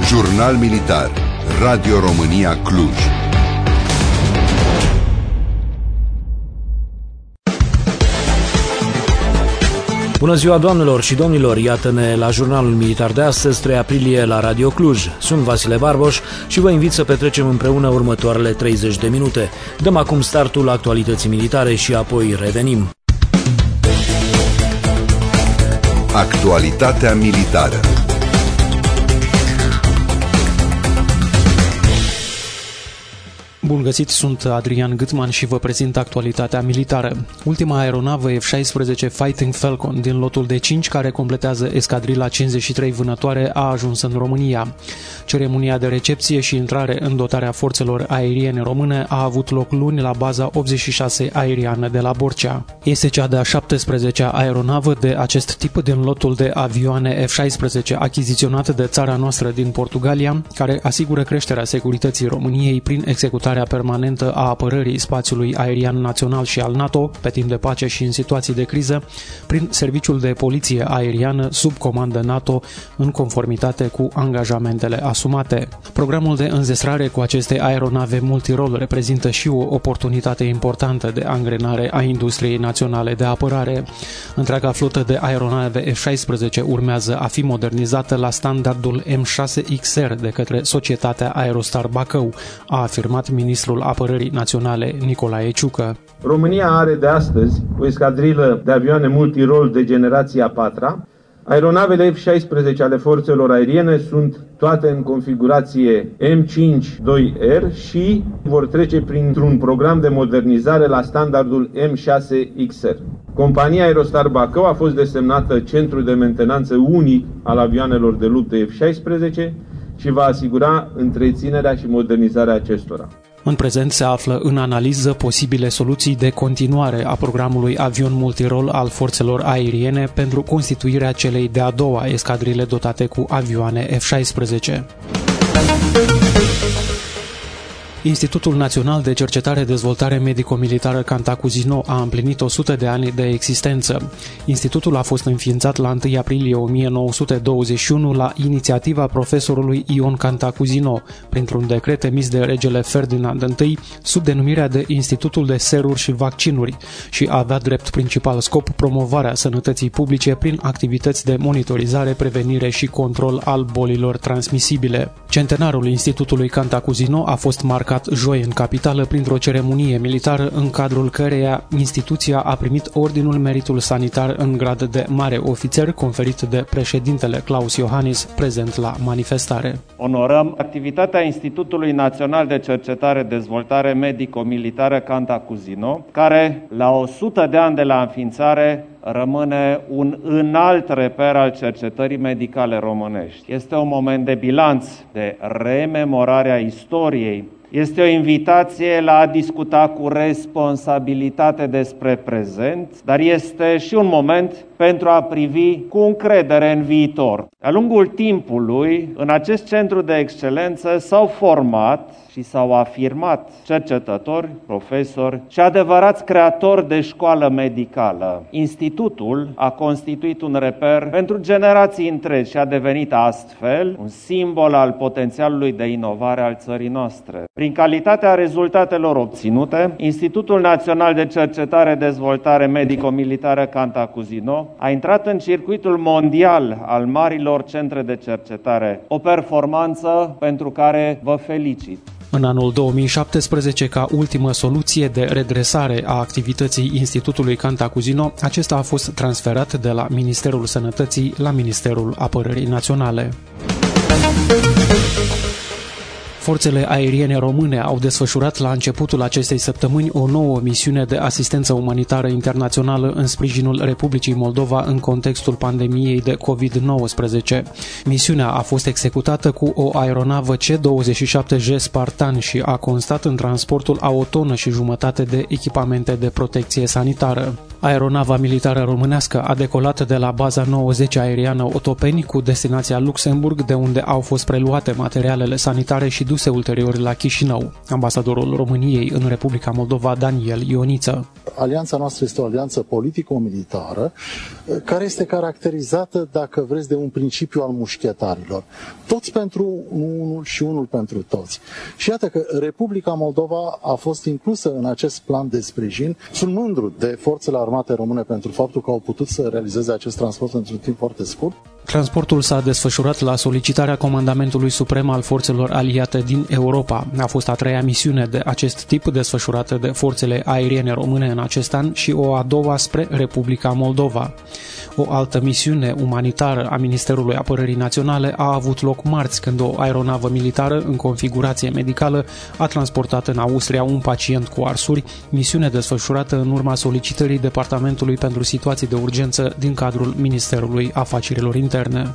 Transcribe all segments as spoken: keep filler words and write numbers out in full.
Jurnal Militar, Radio România Cluj. Bună ziua, doamnelor și domnilor! Iată-ne la Jurnalul Militar de astăzi, trei aprilie, la Radio Cluj. Sunt Vasile Barboș și vă invit să petrecem împreună următoarele treizeci de minute. Dăm acum startul actualității militare și apoi revenim. Actualitatea militară. Bun găsit, sunt Adrian Gâtman și vă prezint actualitatea militară. Ultima aeronavă F șaisprezece Fighting Falcon din lotul de cinci, care completează escadrila cincizeci și trei vânătoare, a ajuns în România. Ceremonia de recepție și intrare în dotarea forțelor aeriene române a avut loc luni la baza optzeci și șase aeriană de la Borcea. Este cea de-a șaptesprezecea aeronavă de acest tip din lotul de avioane F șaisprezece achiziționat de țara noastră din Portugalia, care asigură creșterea securității României prin executarea permanentă a apărării spațiului aerian național și al NATO pe timp de pace și în situații de criză, prin serviciul de poliție aeriană sub comandă NATO, în conformitate cu angajamentele asumate. Programul de înzestrare cu aceste aeronave multirol reprezintă și o oportunitate importantă de angrenare a industriei naționale de apărare. Întreaga flotă de aeronave F șaisprezece urmează a fi modernizată la standardul M șase X R de către societatea Aerostar Bacău, a afirmat ministrul Apărării Naționale Nicolae Ciucă. România are de astăzi o escadrilă de avioane multirol de generația a patra. Aeronavele F șaisprezece ale forțelor aeriene sunt toate în configurație M cinci doi R și vor trece printr-un program de modernizare la standardul M șase X R. Compania Aerostar Bacău a fost desemnată centru de mentenanță unic al avioanelor de luptă F șaisprezece și va asigura întreținerea și modernizarea acestora. În prezent se află în analiză posibile soluții de continuare a programului avion multirol al forțelor aeriene pentru constituirea celei de-a doua escadrile dotate cu avioane F șaisprezece. Institutul Național de Cercetare Dezvoltare Medico-Militară Cantacuzino a împlinit o sută de ani de existență. Institutul a fost înființat la întâi aprilie o mie nouă sute douăzeci și unu la inițiativa profesorului Ion Cantacuzino, printr-un decret emis de regele Ferdinand I, sub denumirea de Institutul de Seruri și Vaccinuri, și avea drept principal scop promovarea sănătății publice prin activități de monitorizare, prevenire și control al bolilor transmisibile. Centenarul Institutului Cantacuzino a fost marcat joi în capitală printr-o ceremonie militară în cadrul căreia instituția a primit Ordinul Meritul Sanitar în grad de mare ofițer conferit de președintele Claus Iohannis, prezent la manifestare. Onorăm activitatea Institutului Național de Cercetare Dezvoltare Medico-Militară Cantacuzino, care la o sută de ani de la înființare rămâne un înalt reper al cercetării medicale românești. Este un moment de bilanț, de rememorare a istoriei. Este o invitație la a discuta cu responsabilitate despre prezent, dar este și un moment pentru a privi cu încredere în viitor. De-a lungul timpului, în acest centru de excelență s-au format și s-au afirmat cercetători, profesori și adevărați creatori de școală medicală. Institutul a constituit un reper pentru generații întregi și a devenit astfel un simbol al potențialului de inovare al țării noastre. Prin calitatea rezultatelor obținute, Institutul Național de Cercetare Dezvoltare Medico-Militară Cantacuzino a intrat în circuitul mondial al marilor centre de cercetare, o performanță pentru care vă felicit. În anul două mii șaptesprezece, ca ultimă soluție de redresare a activității Institutului Cantacuzino, acesta a fost transferat de la Ministerul Sănătății la Ministerul Apărării Naționale. Forțele aeriene române au desfășurat la începutul acestei săptămâni o nouă misiune de asistență umanitară internațională în sprijinul Republicii Moldova în contextul pandemiei de covid nouăsprezece. Misiunea a fost executată cu o aeronavă C douăzeci și șapte J Spartan și a constat în transportul a o tonă și jumătate de echipamente de protecție sanitară. Aeronava militară românească a decolat de la baza nouăzeci aeriană Otopeni cu destinația Luxemburg, de unde au fost preluate materialele sanitare și duse aduse ulterior la Chișinău. Ambasadorul României în Republica Moldova, Daniel Ioniță. Alianța noastră este o alianță politico-militară care este caracterizată, dacă vreți, de un principiu al mușchetarilor. Toți pentru unul și unul pentru toți. Și iată că Republica Moldova a fost inclusă în acest plan de sprijin. Sunt mândru de forțele armate române pentru faptul că au putut să realizeze acest transport într-un timp foarte scurt. Transportul s-a desfășurat la solicitarea Comandamentului Suprem al Forțelor Aliate din Europa. A fost a treia misiune de acest tip desfășurată de forțele aeriene române în acest an și o a doua spre Republica Moldova. O altă misiune umanitară a Ministerului Apărării Naționale a avut loc marți, când o aeronavă militară în configurație medicală a transportat în Austria un pacient cu arsuri, misiune desfășurată în urma solicitării Departamentului pentru Situații de Urgență din cadrul Ministerului Afacerilor Interne.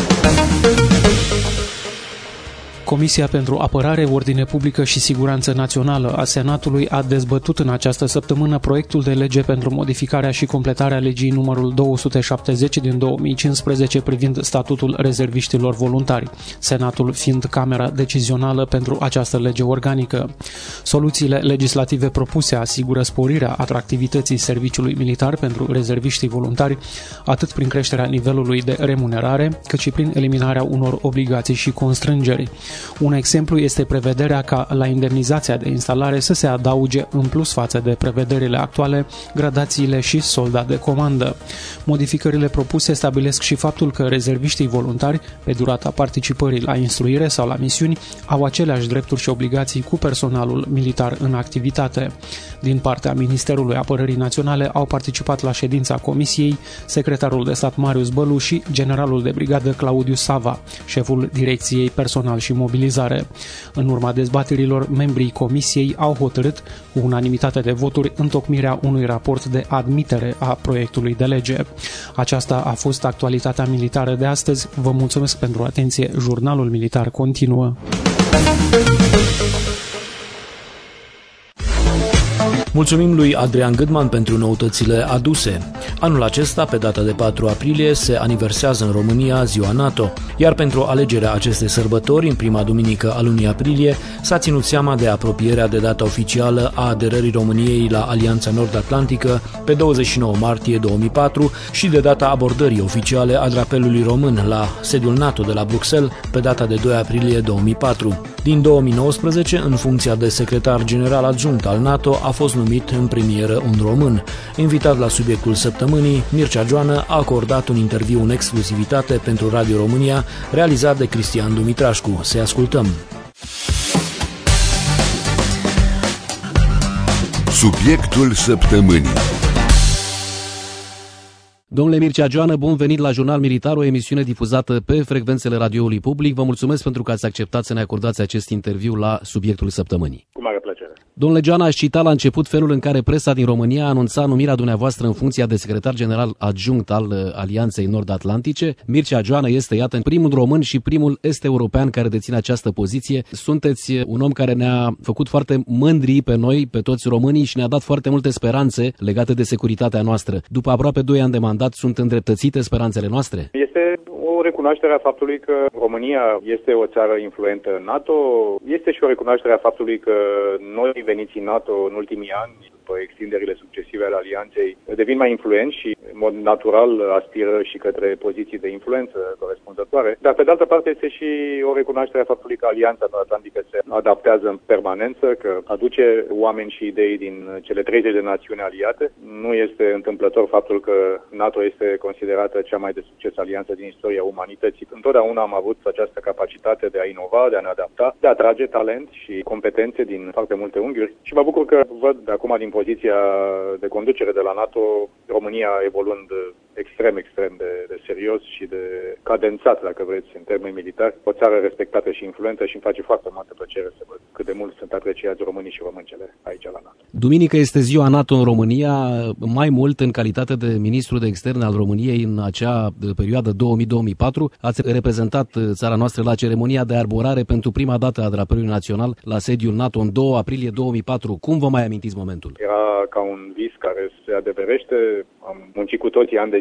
Comisia pentru Apărare, Ordine Publică și Siguranță Națională a Senatului a dezbătut în această săptămână proiectul de lege pentru modificarea și completarea legii numărul două sute șaptezeci din două mii cincisprezece privind statutul rezerviștilor voluntari, Senatul fiind camera decizională pentru această lege organică. Soluțiile legislative propuse asigură sporirea atractivității serviciului militar pentru rezerviștii voluntari, atât prin creșterea nivelului de remunerare, cât și prin eliminarea unor obligații și constrângeri. Un exemplu este prevederea ca la indemnizația de instalare să se adauge în plus față de prevederile actuale gradațiile și solda de comandă. Modificările propuse stabilesc și faptul că rezerviștii voluntari, pe durata participării la instruire sau la misiuni, au aceleași drepturi și obligații cu personalul militar în activitate. Din partea Ministerului Apărării Naționale au participat la ședința Comisiei secretarul de stat Marius Bălu și generalul de brigadă Claudiu Sava, șeful Direcției Personal și Mobilizare. În urma dezbaterilor, membrii Comisiei au hotărât cu unanimitate de voturi întocmirea unui raport de admitere a proiectului de lege. Aceasta a fost actualitatea militară de astăzi. Vă mulțumesc pentru atenție. Jurnalul Militar continuă. Mulțumim lui Adrian Gâtman pentru noutățile aduse. Anul acesta, pe data de patru aprilie, se aniversează în România Ziua NATO, iar pentru alegerea acestei sărbători, în prima duminică a lunii aprilie, s-a ținut seama de apropierea de data oficială a aderării României la Alianța Nord-Atlantică pe douăzeci și nouă martie două mii patru și de data abordării oficiale a drapelului român la sediul NATO de la Bruxelles pe data de doi aprilie două mii patru. Din două mii nouăsprezece, în funcția de secretar general adjunct al NATO, a fost numit în premieră un român. Invitat la subiectul săptămânii, Mircea Joană a acordat un interviu în exclusivitate pentru Radio România, realizat de Cristian Dumitrașcu. Să-i ascultăm. Subiectul săptămânii. Domnule Mircea Joană, bun venit la Jurnal Militar, o emisiune difuzată pe frecvențele radioului public. Vă mulțumesc pentru că ați acceptat să ne acordați acest interviu la Subiectul săptămânii. Cu mare plăcere. Domnule Joană, aș cita la început felul în care presa din România a anunțat numirea dumneavoastră în funcția de secretar general adjunct al Alianței Nord-Atlantice. Mircea Joană este, iată, primul român și primul est-european care deține această poziție. Sunteți un om care ne-a făcut foarte mândri pe noi, pe toți românii, și ne-a dat foarte multe speranțe legate de securitatea noastră. După aproape doi ani de mandat, sunt îndreptățite speranțele noastre? Este o recunoaștere a faptului că România este o țară influentă în NATO. Este și o recunoaștere a faptului că noi veniții NATO în ultimii ani, după extinderile succesive ale alianței, devin mai influenți și, în mod natural, aspiră și către poziții de influență corespunzătoare. Dar, pe de altă parte, este și o recunoaștere a faptului că Alianța Nord-Atlantică se adaptează în permanență, că aduce oameni și idei din cele treizeci de națiuni aliate. Nu este întâmplător faptul că NATO este considerată cea mai de succes alianță din istoria umanității. Întotdeauna am avut această capacitate de a inova, de a ne adapta, de a atrage talent și competențe din foarte multe unghiuri. Și mă bucur că văd de acum din poziția de conducere de la NATO, România evoluând extrem, extrem de, de serios și de cadențat, dacă vreți, în termeni militari. O țară respectată și influentă și îmi face foarte multă plăcere să văd cât de mult sunt apreciați românii și româncele aici la NATO. Duminică este ziua NATO în România, mai mult în calitate de ministru de externe al României în acea perioadă două mii - două mii patru. Ați reprezentat țara noastră la ceremonia de arborare pentru prima dată a drapelului național la sediul NATO în doi aprilie două mii patru. Cum vă mai amintiți momentul? Era ca un vis care se adeverește. Am muncit cu toții ani de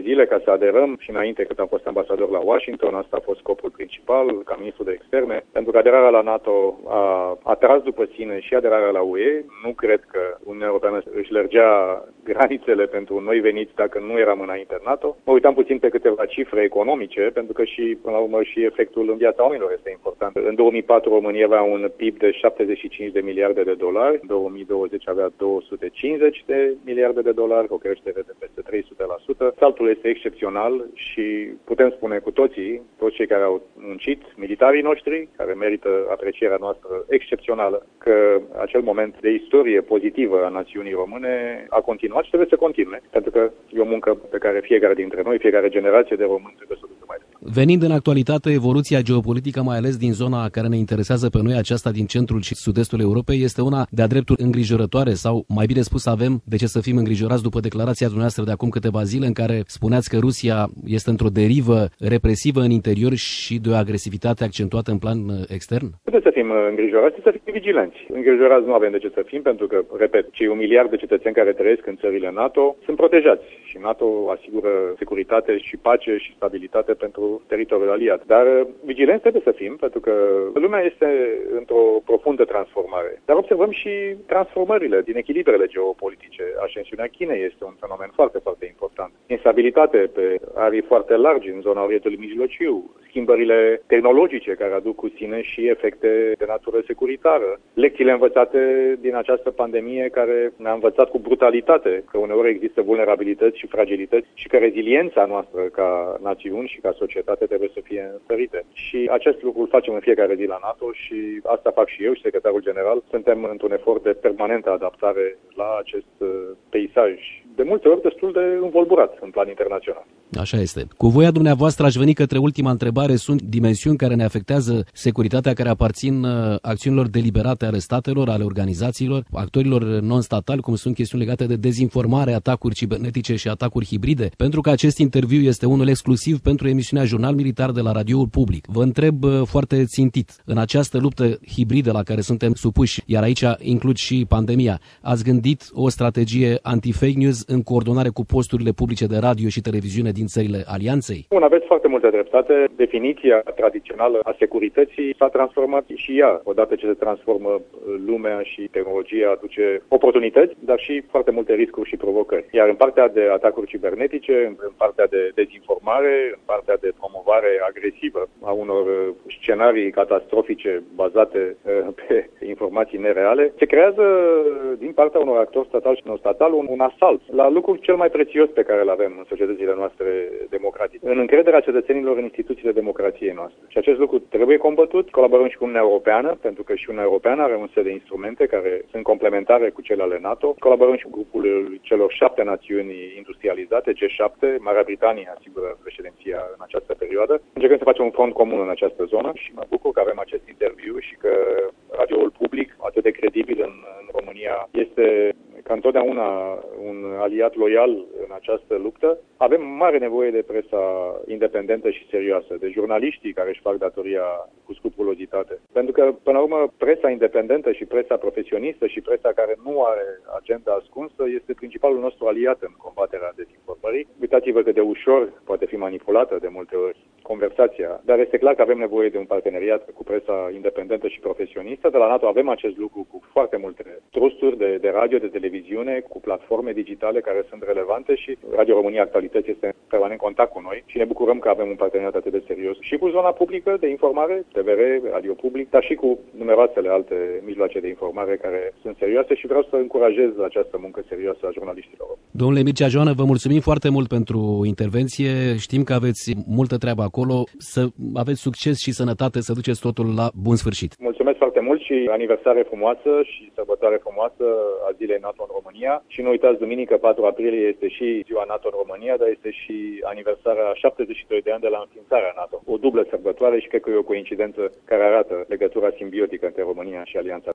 zile ca să aderăm și înainte când am fost ambasador la Washington, asta a fost scopul principal ca ministru de externe, pentru că aderarea la NATO a atras după sine și aderarea la U E. Nu cred că Uniunea Europeană își lărgea granițele pentru noi veniți dacă nu eram înainte în NATO. Mă uitam puțin pe câteva cifre economice, pentru că și, până la urmă, și efectul în viața oamenilor este important. În două mii patru România avea un P I B de șaptezeci și cinci de miliarde de dolari, în două mii douăzeci avea două sute cincizeci de miliarde de dolari, o creștere de peste trei sute la sută. Saltul este excepțional și putem spune cu toții, toți cei care au muncit, militarii noștri, care merită aprecierea noastră excepțională, că acel moment de istorie pozitivă a națiunii române a continuat și trebuie să continue, pentru că e o muncă pe care fiecare dintre noi, fiecare generație de români trebuie să o ducă mai departe. Venind în actualitate, evoluția geopolitică, mai ales din zona care ne interesează pe noi, aceasta din centrul și sud-estul Europei, este una de-a dreptul îngrijorătoare sau, mai bine spus, avem de ce să fim îngrijorați după declarația dumneavoastră de acum câteva zile în care spuneați că Rusia este într-o derivă represivă în interior și de o agresivitate accentuată în plan extern? Putem să fim îngrijorați, să fim vigilenți. Îngrijorați nu avem de ce să fim, pentru că, repet, cei un miliard de cetățeni care trăiesc în țările NATO sunt protejați și NATO asigură securitate și pace și stabilitate pentru teritoriul aliat. Dar vigilenți trebuie să fim, pentru că lumea este într-o profundă transformare. Dar observăm și transformările din echilibrele geopolitice. Ascensiunea Chinei este un fenomen foarte, foarte important. Instabilitate pe arii foarte largi în zona Orientului Mijlociu, schimbările tehnologice care aduc cu sine și efecte de natură securitară, lecțiile învățate din această pandemie care ne-a învățat cu brutalitate că uneori există vulnerabilități și fragilități și că reziliența noastră ca națiuni și ca societate trebuie să fie întărite. Și acest lucru îl facem în fiecare zi la NATO și asta fac și eu și secretarul general. Suntem într-un efort de permanentă adaptare la acest peisaj, de multe ori destul de învolburat în plan internațional. Așa este. Cu voia dumneavoastră aș veni către ultima întrebare. Sunt dimensiuni care ne afectează securitatea, care aparțin acțiunilor deliberate ale statelor, ale organizațiilor, actorilor non-statali, cum sunt chestiuni legate de dezinformare, atacuri cibernetice și atacuri hibride, pentru că acest interviu este unul exclusiv pentru emisiunea Jurnal Militar de la Radioul Public. Vă întreb foarte țintit, în această luptă hibridă la care suntem supuși, iar aici includ și pandemia, ați gândit o strategie anti-fake news în coordonare cu posturile publice de radio și televiziune din țările alianței? Bun, aveți foarte multă dreptate. Definiția tradițională a securității s-a transformat și ea. Odată ce se transformă lumea și tehnologia aduce oportunități, dar și foarte multe riscuri și provocări. Iar în partea de atacuri cibernetice, în partea de dezinformare, în partea de promovare agresivă a unor scenarii catastrofice bazate pe informații nereale, se creează din partea unor actori statali și non-statali un, un asalt la lucrul cel mai prețios pe care îl avem în societățile noastre democratice, în încrederea cetățenilor în instituțiile democrației noastre. Și acest lucru trebuie combătut. Colaborăm și cu Uniunea Europeană, pentru că și Uniunea Europeană are un set de instrumente care sunt complementare cu cele ale NATO. Colaborăm și cu grupul celor șapte națiuni industrializate, G șapte. Marea Britanie asigură președinția în această perioadă. Încercăm să facem un front comun în această zonă și mă bucur că avem acest interviu și că Radioul Public, atât de credibil în, în România, este ca întotdeauna un aliat loial în această luptă. Avem mare nevoie de presa independentă și serioasă, de jurnaliștii care își fac datoria cu scrupulozitate. Pentru că, până la urmă, presa independentă și presa profesionistă și presa care nu are agenda ascunsă este principalul nostru aliat în combaterea dezinformării. Uitați-vă cât de ușor poate fi manipulată de multe ori conversația, dar este clar că avem nevoie de un parteneriat cu presa independentă și profesionistă. De la NATO avem acest lucru cu foarte multe trusturi de, de radio, de televiziune, cu platforme digitale care sunt relevante și Radio România Actualități este permanent în contact cu noi și ne bucurăm că avem un parteneriat atât de serios și cu zona publică de informare, T V R, Radio Public, dar și cu numeroasele alte mijloace de informare care sunt serioase și vreau să încurajez această muncă serioasă a jurnaliștilor. Domnule Mircea Joană, vă mulțumim foarte mult pentru intervenție. Știm că aveți multă treabă acolo. Să aveți succes și sănătate, să duceți totul la bun sfârșit. Mulțumesc foarte mult și aniversare frumoasă și sărbătoare frumoasă a Zilei NATO în România. Și nu uitați, duminică patru aprilie este și Ziua NATO în România, dar este și aniversarea șaptezeci și doi de ani de la înființarea NATO. O dublă sărbătoare și cred că e o coincidență care arată legătura simbiotică între România și Alianța.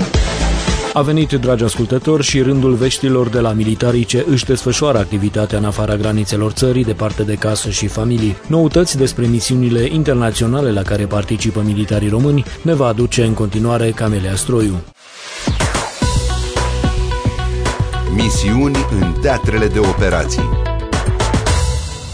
A venit, dragi ascultători, și rândul veștilor de la militarii ce își desfășoară activitatea în afara granițelor țării, departe de casă și familii. Noutăți despre misiunile internaționale la care participă militarii români ne va aduce în continuare Camelia Stroiu. Misiuni în teatrele de operații.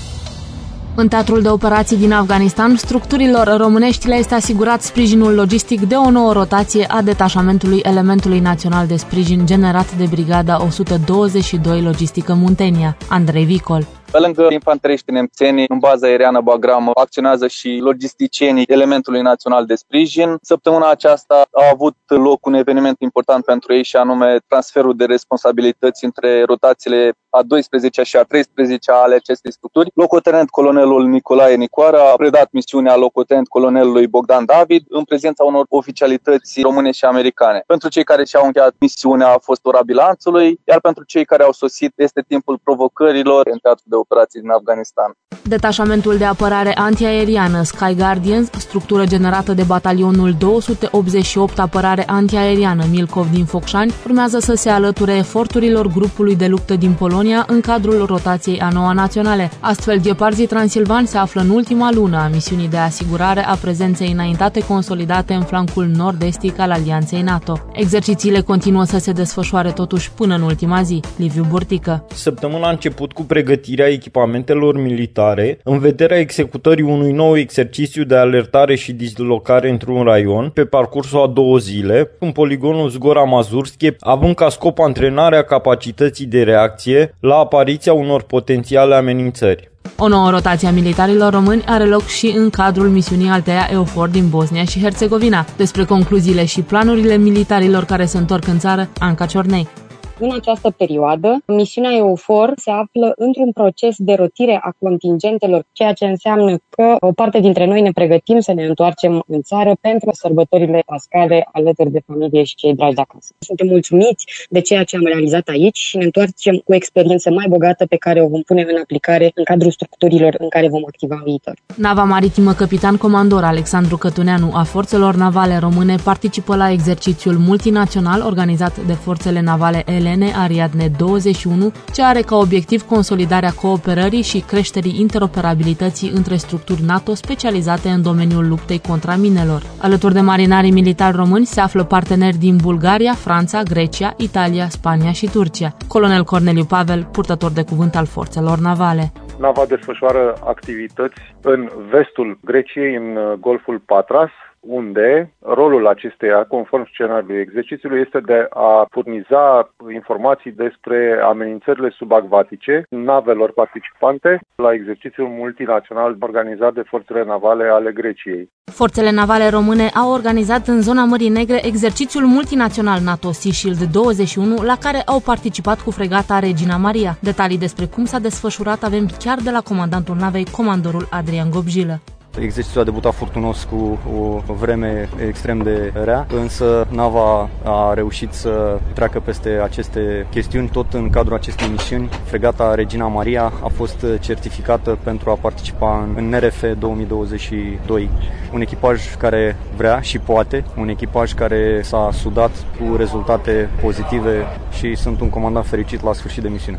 În teatrul de operații din Afganistan, structurilor românești le este asigurat sprijinul logistic de o nouă rotație a detașamentului Elementului Național de Sprijin generat de Brigada o sută douăzeci și doi Logistică Muntenia. Andrei Vicol. Pe lângă infanteriști nemțeni, în baza aeriană Bagram acționează și logisticienii Elementului Național de Sprijin. Săptămâna aceasta a avut loc un eveniment important pentru ei și anume transferul de responsabilități între rotațiile a doisprezecea și a treisprezecea ale acestei structuri. Locotenent colonelul Nicolae Nicoară a predat misiunea locotenent colonelului Bogdan David în prezența unor oficialități române și americane. Pentru cei care și-au încheiat misiunea a fost ora bilanțului, iar pentru cei care au sosit este timpul provocărilor în teatrul de operații din Afganistan. Detașamentul de apărare antiaeriană Sky Guardians, structură generată de batalionul două sute optzeci și opt apărare antiaeriană Milcov din Focșani, urmează să se alăture eforturilor grupului de luptă din Polonia în cadrul rotației a noua naționale. Astfel, Gheparzii Transilvani se află în ultima lună a misiunii de asigurare a prezenței înaintate consolidate în flancul nord-estic al Alianței NATO. Exercițiile continuă să se desfășoare totuși până în ultima zi. Liviu Bortică. Săptămâna a început cu pregătirea echipamentelor militare în vederea executării unui nou exercițiu de alertare și dislocare într-un raion pe parcursul a două zile, în poligonul Zgora Mazurske, având ca scop antrenarea capacității de reacție la apariția unor potențiale amenințări. O nouă rotație a militarilor români are loc și în cadrul misiunii Altea EUFOR din Bosnia și Herțegovina. Despre concluziile și planurile militarilor care se întorc în țară, Anca Ciornei. În această perioadă, misiunea EUFOR se află într-un proces de rotire a contingentelor, ceea ce înseamnă că o parte dintre noi ne pregătim să ne întoarcem în țară pentru sărbătorile pascale alături de familie și cei dragi de acasă. Suntem mulțumiți de ceea ce am realizat aici și ne întoarcem cu o experiență mai bogată pe care o vom pune în aplicare în cadrul structurilor în care vom activa în viitor. Nava maritimă Capitan Comandor Alexandru Cătuneanu a Forțelor Navale Române participă la exercițiul multinațional organizat de Forțele Navale Elene Ariadne douăzeci și unu, ce are ca obiectiv consolidarea cooperării și creșterii interoperabilității între structuri NATO specializate în domeniul luptei contra minelor. Alături de marinarii militari români se află parteneri din Bulgaria, Franța, Grecia, Italia, Spania și Turcia. Colonel Corneliu Pavel, purtător de cuvânt al Forțelor Navale. Nava desfășoară activități în vestul Greciei, în Golful Patras, unde rolul acesteia, conform scenariului exercițiului, este de a furniza informații despre amenințările subacvatice navelor participante la exercițiul multinațional organizat de forțele navale ale Greciei. Forțele navale române au organizat în zona Mării Negre exercițiul multinațional NATO Sea Shield douăzeci și unu, la care au participat cu fregata Regina Maria. Detalii despre cum s-a desfășurat avem chiar de la comandantul navei, comandorul Adrian Gobjilă. Exercițiul a debutat furtunos cu o vreme extrem de rea, însă nava a reușit să treacă peste aceste chestiuni. Tot în cadrul acestei misiuni, fregata Regina Maria a fost certificată pentru a participa în N R F două mii douăzeci și doi. Un echipaj care vrea și poate, un echipaj care s-a sudat cu rezultate pozitive și sunt un comandant fericit la sfârșit de misiune.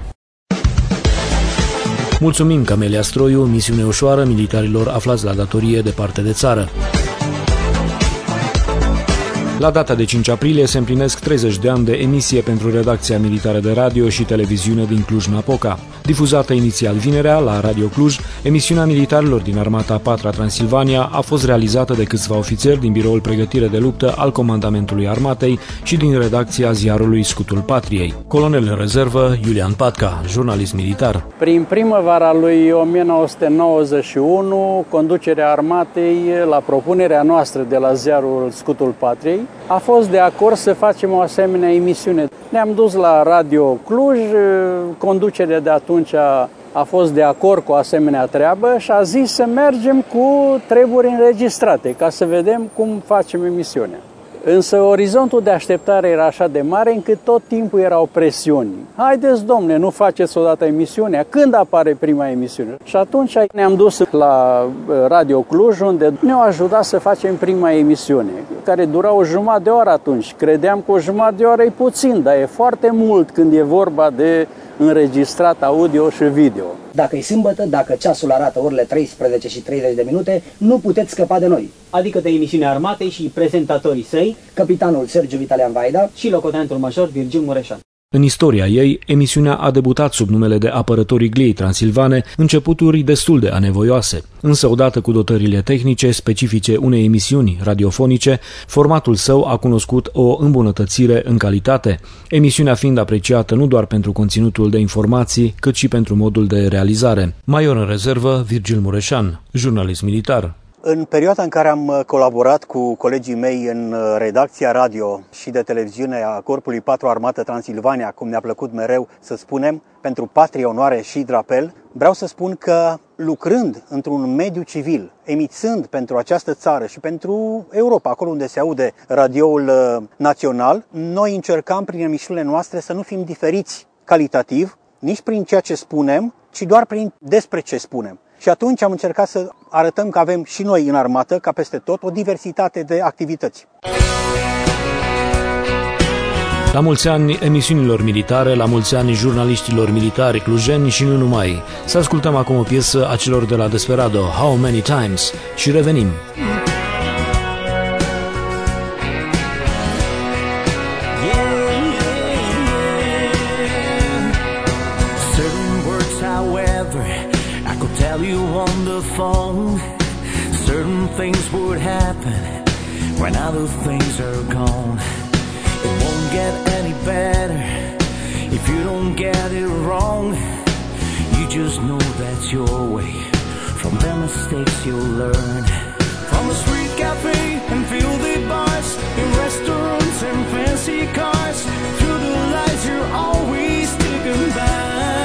Mulțumim, Camelia Stroiu, misiune ușoară militarilor aflați la datorie departe de țară. La data de cinci aprilie se împlinesc treizeci de ani de emisie pentru redacția militară de radio și televiziune din Cluj-Napoca. Difuzată inițial vinerea la Radio Cluj, emisiunea militarilor din Armata a patra Transilvania a fost realizată de câțiva ofițeri din biroul pregătire de luptă al Comandamentului Armatei și din redacția ziarului Scutul Patriei. Colonel în rezervă Iulian Patca, jurnalist militar. Prin primăvara lui o mie nouă sute nouăzeci și unu, conducerea armatei, la propunerea noastră de la ziarul Scutul Patriei, a fost de acord să facem o asemenea emisiune. Ne-am dus la Radio Cluj, conducerea de atunci a, a fost de acord cu o asemenea treabă și a zis să mergem cu treburi înregistrate, ca să vedem cum facem emisiunea. Însă orizontul de așteptare era așa de mare încât tot timpul erau presiuni. Haideți, domne, nu faceți odată emisiunea? Când apare prima emisiune? Și atunci ne-am dus la Radio Cluj, unde ne-au ajutat să facem prima emisiune, care dura o jumătate de oră atunci. Credeam că o jumătate de oră e puțin, dar e foarte mult când e vorba de înregistrat audio și video. Dacă e sâmbătă, dacă ceasul arată orele treisprezece și treizeci de minute, nu puteți scăpa de noi. Adică de emisiunea armatei și prezentatorii săi, capitanul Sergiu Vitalian Vaida și locotenentul major Virgil Mureșan. În istoria ei, emisiunea a debutat sub numele de Apărătorii Gliei Transilvane, începuturi destul de anevoioase. Însă, odată cu dotările tehnice specifice unei emisiuni radiofonice, formatul său a cunoscut o îmbunătățire în calitate, emisiunea fiind apreciată nu doar pentru conținutul de informații, cât și pentru modul de realizare. Major în rezervă, Virgil Mureșan, jurnalist militar. În perioada în care am colaborat cu colegii mei în redacția radio și de televiziune a Corpului patru Armată Transilvania, cum ne-a plăcut mereu să spunem, pentru patrie, onoare și drapel, vreau să spun că lucrând într-un mediu civil, emițând pentru această țară și pentru Europa, acolo unde se aude radioul național, noi încercam prin emisiunile noastre să nu fim diferiți calitativ, nici prin ceea ce spunem, ci doar prin despre ce spunem. Și atunci am încercat să arătăm că avem și noi în armată, ca peste tot, o diversitate de activități. La mulți ani emisiunilor militare, la mulți ani jurnaliștilor militari clujeni și nu numai. Să ascultăm acum o piesă a celor de la Desperado, How Many Times, și revenim. Phone. Certain things would happen when other things are gone. It won't get any better if you don't get it wrong. You just know that's your way. From the mistakes you'll learn. From the street cafe and filthy bars, in restaurants and fancy cars, through the lies you're always sticking by.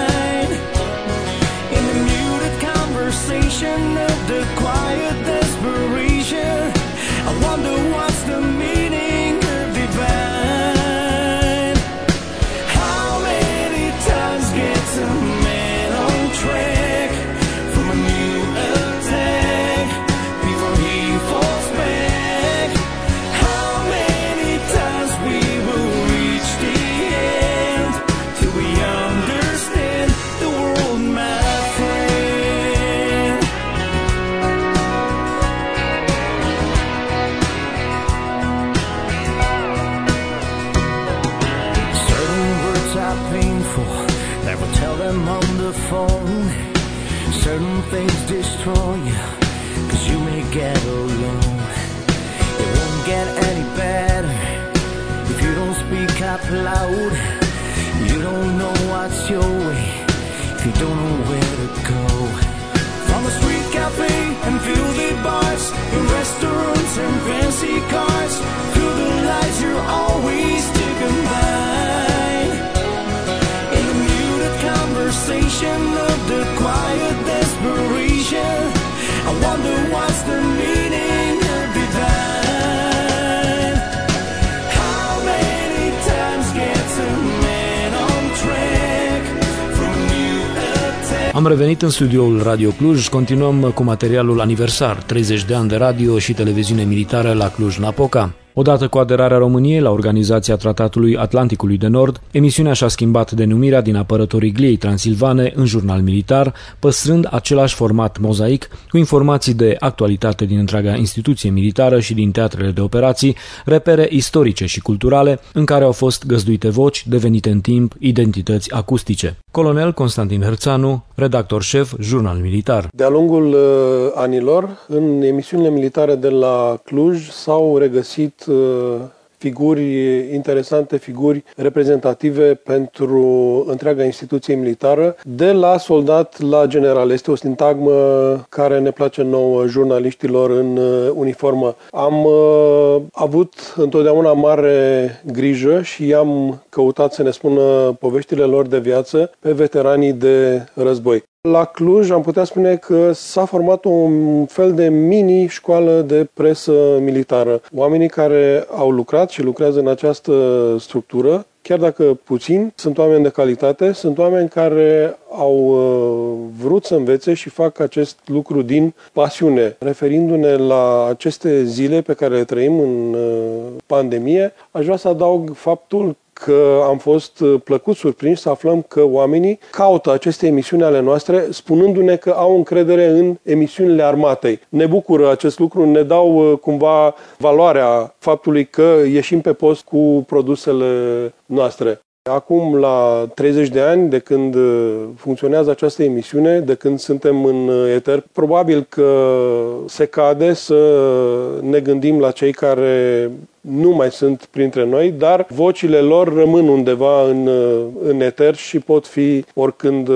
Of the quiet desperation, I wonder what's the meaning of divine. How many times gets a man on track from a new attack before he falls back? How many times we will reach the end till we understand the world, my friend? On the phone, certain things destroy you, cause you may get alone. It won't get any better if you don't speak up loud. You don't know what's your way if you don't know where to go. From the street cafe and filthy bars, in restaurants and fancy cars, through the lies you're always sticking by. Conversation of the quiet desperation, I wonder what's the meaning of divine. How many times gets a man on track from a new attack? Am revenit în studioul Radio Cluj, continuăm cu materialul aniversar, treizeci de ani de radio și televiziune militară la Cluj-Napoca. Odată cu aderarea României la Organizația Tratatului Atlanticului de Nord, emisiunea și-a schimbat denumirea din Apărătorii Gliei Transilvane în jurnal militar, păstrând același format mozaic, cu informații de actualitate din întreaga instituție militară și din teatrele de operații, repere istorice și culturale, în care au fost găzduite voci devenite în timp identități acustice. Colonel Constantin Hărțanu, redactor șef, jurnal militar. De-a lungul uh, anilor, în emisiunile militare de la Cluj s-au regăsit figuri interesante, figuri reprezentative pentru întreaga instituție militară, de la soldat la general. Este o sintagmă care ne place nouă, jurnaliștilor în uniformă. Am uh, avut întotdeauna mare grijă și am căutat să ne spună poveștile lor de viață pe veteranii de război. La Cluj am putea spune că s-a format un fel de mini-școală de presă militară. Oamenii care au lucrat și lucrează în această structură, chiar dacă puțini, sunt oameni de calitate, sunt oameni care au vrut să învețe și fac acest lucru din pasiune. Referindu-ne la aceste zile pe care le trăim în pandemie, aș vrea să adaug faptul că am fost plăcut surprinși să aflăm că oamenii caută aceste emisiuni ale noastre, spunându-ne că au încredere în emisiunile armatei. Ne bucură acest lucru, ne dau cumva valoarea faptului că ieșim pe post cu produsele noastre. Acum, la treizeci de ani de când funcționează această emisiune, de când suntem în eter, probabil că se cade să ne gândim la cei care nu mai sunt printre noi, dar vocile lor rămân undeva în, în eter și pot fi oricând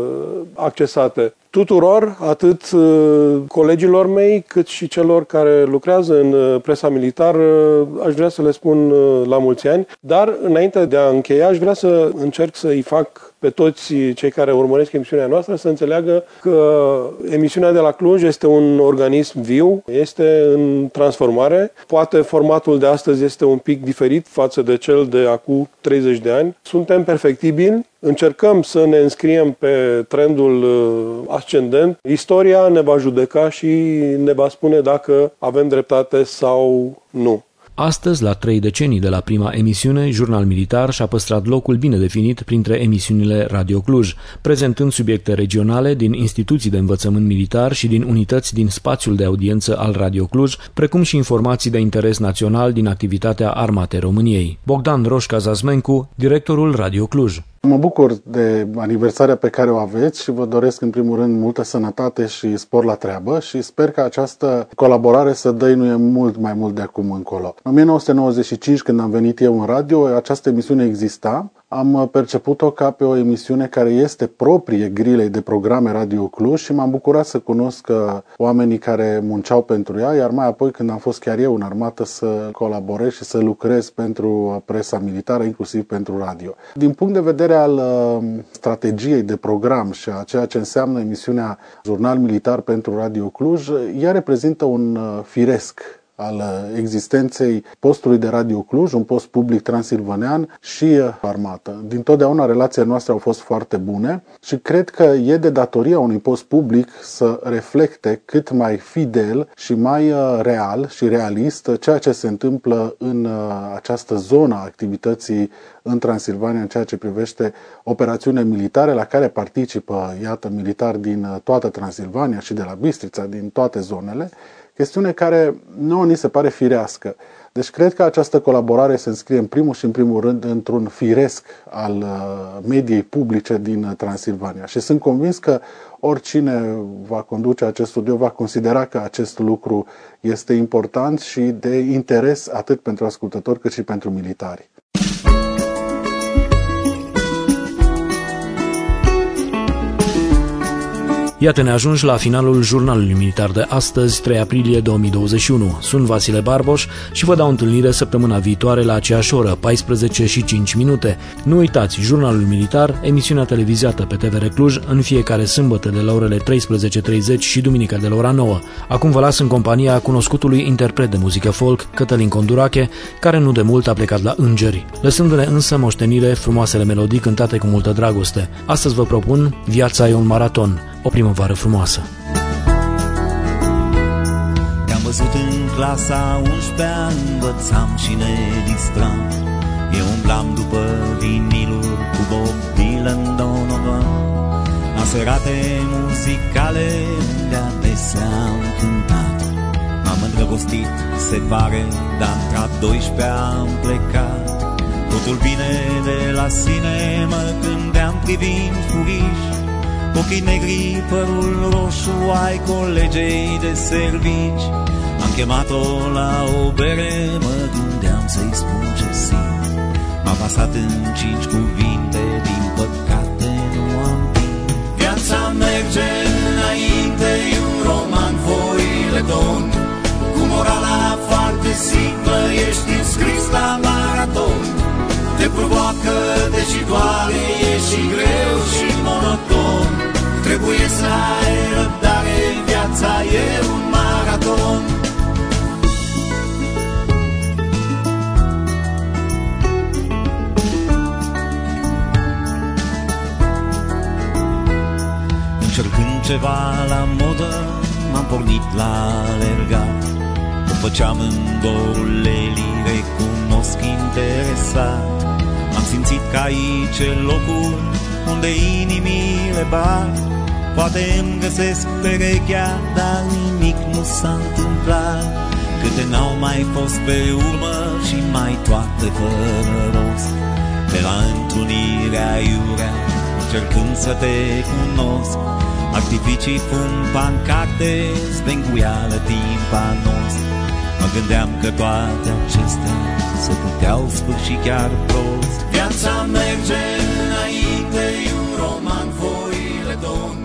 accesate. Tuturor, atât colegilor mei, cât și celor care lucrează în presa militară, aș vrea să le spun la mulți ani, dar înainte de a încheia, aș vrea să încerc să-i fac pe toți cei care urmăresc emisiunea noastră să înțeleagă că emisiunea de la Cluj este un organism viu, este în transformare. Poate formatul de astăzi este un pic diferit față de cel de acum treizeci de ani. Suntem perfectibili, încercăm să ne înscriem pe trendul ascendent. Istoria ne va judeca și ne va spune dacă avem dreptate sau nu. Astăzi, la trei decenii de la prima emisiune, Jurnal Militar și-a păstrat locul bine definit printre emisiunile Radio Cluj, prezentând subiecte regionale din instituții de învățământ militar și din unități din spațiul de audiență al Radio Cluj, precum și informații de interes național din activitatea Armatei României. Bogdan Roșca-Zazmencu, directorul Radio Cluj. Mă bucur de aniversarea pe care o aveți și vă doresc în primul rând multă sănătate și spor la treabă și sper că această colaborare să dăinuie mult mai mult de acum încolo. În o mie nouă sute nouăzeci și cinci, când am venit eu în radio, această emisiune exista. Am perceput-o ca pe o emisiune care este proprie grilei de programe Radio Cluj și m-am bucurat să cunosc oamenii care munceau pentru ea, iar mai apoi când am fost chiar eu în armată să colaborez și să lucrez pentru presa militară, inclusiv pentru radio. Din punct de vedere al strategiei de program și a ceea ce înseamnă emisiunea Jurnal Militar pentru Radio Cluj, ea reprezintă un firesc al existenței postului de Radio Cluj, un post public transilvanean și armată. Dintotdeauna relațiile noastre au fost foarte bune și cred că e de datoria unui post public să reflecte cât mai fidel și mai real și realist ceea ce se întâmplă în această zonă a activității în Transilvania în ceea ce privește operațiunile militare la care participă, iată, militari din toată Transilvania și de la Bistrița, din toate zonele, chestiune care nouă ni se pare firească. Deci cred că această colaborare se înscrie în primul și în primul rând într-un firesc al mediei publice din Transilvania. Și sunt convins că oricine va conduce acest studio va considera că acest lucru este important și de interes atât pentru ascultători cât și pentru militari. Iată, ne ajungi la finalul Jurnalului Militar de astăzi, trei aprilie două mii douăzeci și unu. Sunt Vasile Barboș și vă dau întâlnire săptămâna viitoare la aceeași oră, paisprezece și cinci minute. Nu uitați, Jurnalul Militar, emisiunea televizată pe T V R Cluj în fiecare sâmbătă de la orele treisprezece treizeci și duminică de la ora nouă. Acum vă las în compania cunoscutului interpret de muzică folk, Cătălin Condurache, care nu de mult a plecat la Îngeri, lăsându-ne însă moștenire frumoasele melodii cântate cu multă dragoste. Astăzi vă propun Viața e un maraton, o primăvară frumoasă. Te-am văzut în clasa a unsprezecea, învățam și ne distram. Eu umblam după viniluri cu Bob Dylan, Donovan, la serate muzicale unde adesea am cântat. M-am îndrăgostit, se pare, dar între-a doisprezecea am plecat. Totul bine de la sine, mă gândeam privind furiș, ochii negri, părul roșu ai colegei de servici. Am chemat-o la o bere, mă gândeam să-i spun ce simt. M-a pasat în cinci cuvinte, din păcate nu am timp. Viața merge înainte, e un roman foileton, cu morala foarte simplă, ești înscris la maraton. Te provoacă, deși doare, e și greu și monoton. Trebuie să ai răbdare, viața e un maraton. Încercând ceva la modă, m-am pornit la alergat. O făceam în dorul Lelii, recunosc interesat. Am simțit că aici e locul unde inimile bat. Poate îmi găsesc perechea, dar nimic nu s-a întâmplat. Câte n-au mai fost pe urmă și mai toate fără rost. Pe la întrunirea iurea, încercând să te cunosc, artificii, fum, pancarte, zbenguială timpanos. Mă gândeam că toate acestea se puteau sfârși chiar prost. Viața merge înainte, e un roman, foile domn.